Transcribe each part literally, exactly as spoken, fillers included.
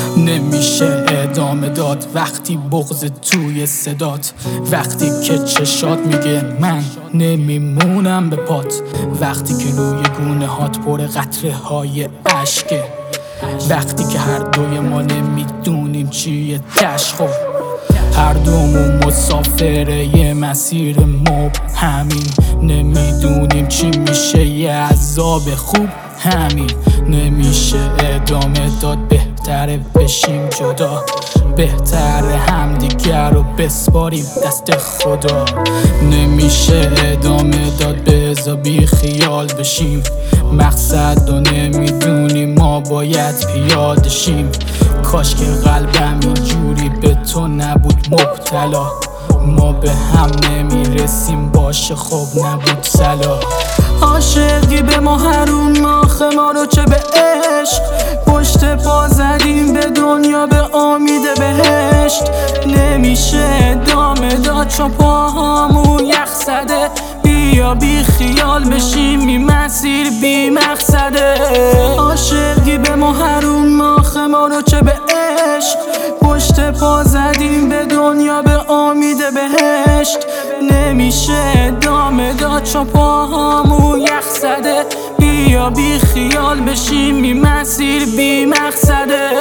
نمیشه ادامه داد وقتی بغض توی صدات، وقتی که چشات میگه من نمیمونم به پات، وقتی که روی گونه هات پر قطره های عشقه، وقتی که هر دوی ما نمیدونیم چیه تشخور، هر دومون مسافره یه مسیر مبهمیم، نمیدونیم چی میشه یه عذاب خوب همین، نمیشه ادامه داد بهتره بشیم جدا، بهتره همدیگر رو بسپاریم دست خدا، نمیشه ادامه داد بذار بی خیال بشیم، مقصد رو نمیدونیم ما باید پیاده شیم، کاش که قلبم اینجوری به تو نبود مبتلا، ما به هم نمیرسیم باشه خب نبود صلاح، عاشقی به ما حروم آخه ما رو چه به عشق، پشت پا زدیم به دنیا به امید بهشت، نمیشه ادامه داد چون پاهامون یخ زده، بیا بی خیال بشیم این مسیر بی مقصده، عاشقی به ما حروم آخه ما رو چه به عشق، پشت پا زدیم به دنیا به امید بهشت، نمیشه ادامه داد چون پاهامون یخ زده، بیا بی خیال بشیم این مسیر بی مقصده،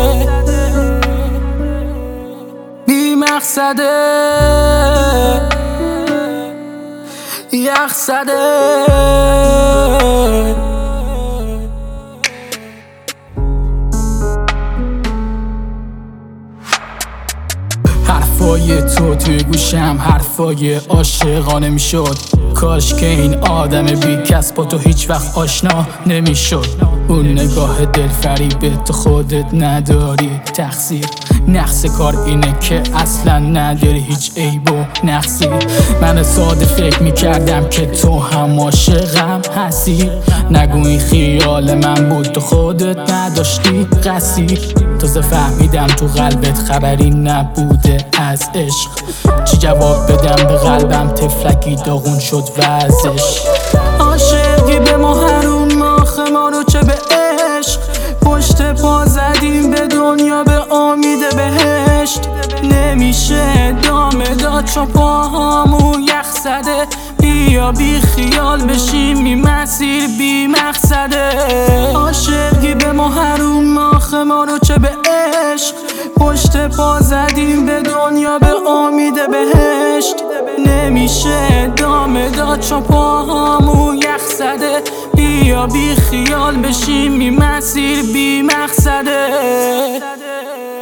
بی مقصده یخ زده. حرفای تو توی گوشم حرفای عاشقانه میشد، کاش که این آدم بی کس با تو هیچ وقت آشنا نمیشد، اون نگاه دلفریب تو خودت نداری تقصیر، نقص کار اینه که اصلا نداری هیچ عیب و نقصی، من ساده فکر میکردم که تو هم عاشقم هستی، نگو این خیال من بود تو خودت نداشتی قصی، تازه فهمیدم تو قلبت خبری نبوده از عشق، چی جواب بدم به قلبم تفلکی داغون شد وزش، عاشقی به ما حروم آخه ما رو چه به عشق، پشت پا زدیم به دنیا به امید بهشت، نمیشه ادامه داد چون پاهامون یخ زده، بیا بی خیال بشیم این مسیر بی مقصده، عاشقی به ما حروم آخه ما رو چه به عشق، پشت پا زدیم به دنیا به امید بهشت، نمیشه ادامه داد چون پاهامون یخ زده، بیا بی خیال بشیم این مسیر بی مقصده.